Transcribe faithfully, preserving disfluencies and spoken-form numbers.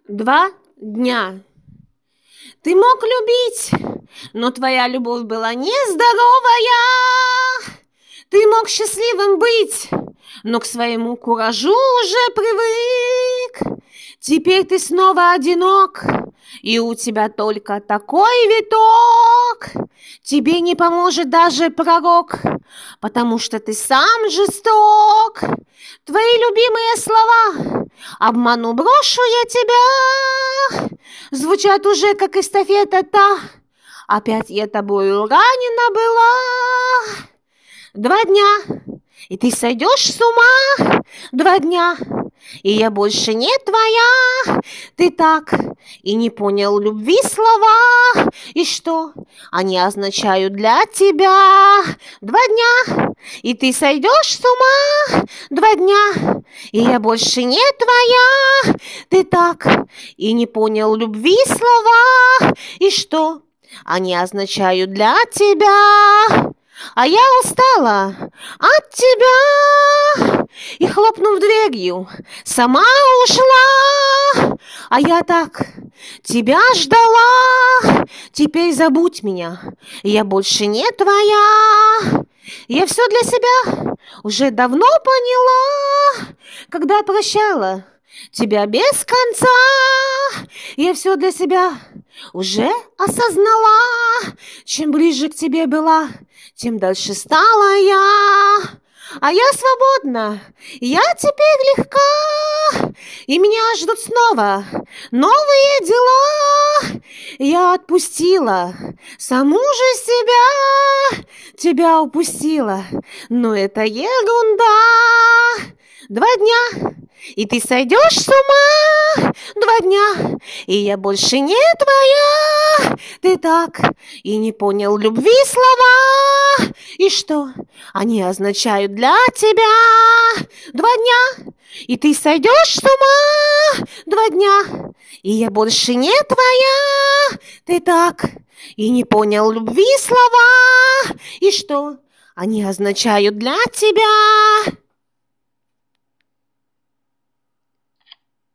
Два дня. Ты мог любить, но твоя любовь была нездоровая. Ты мог счастливым быть, но к своему куражу уже привык. Теперь ты снова одинок, и у тебя только такой виток. Тебе не поможет даже пророк, потому что ты сам жесток. Твои любимые слова «обману, брошу я тебя» звучат уже как эстафета та. Опять я тобою ранена была. Два дня, и ты сойдешь с ума. Два дня, и я больше не твоя. Ты так и не понял любви слова. И что они означают для тебя? Два дня, и ты сойдешь с ума. Два дня, и я больше не твоя. Ты так и не понял любви слова. И что они означают для тебя? А я устала от тебя и, хлопнув дверью, сама ушла. А я так тебя ждала. Теперь забудь меня, я больше не твоя. Я все для себя уже давно поняла, когда прощала тебя без конца. Я все для себя уже осознала. Чем ближе к тебе была, тем дальше стала я. А я свободна, я теперь легка, и меня ждут снова новые дела. Я отпустила саму же себя, тебя упустила, но это ерунда. Два дня, и ты сойдешь с ума. Два дня, и я больше не твоя. Ты так и не понял любви слова. И что они означают для тебя? Два дня, и ты сойдешь с ума. Два дня, и я больше не твоя. Ты так и не понял любви слова. И что они означают для тебя?